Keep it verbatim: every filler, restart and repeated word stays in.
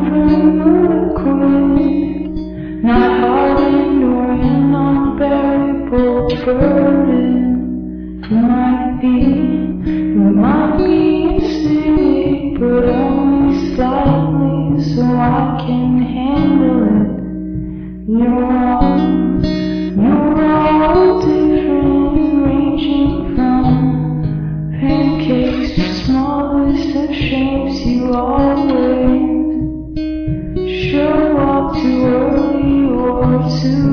liquid, not hardened or an unbearable burden. You might be, you might be acidic, but only slightly, so I can handle it. You're all, you're all different, ranging from pancakes to smallest of shapes. You always show up too early or too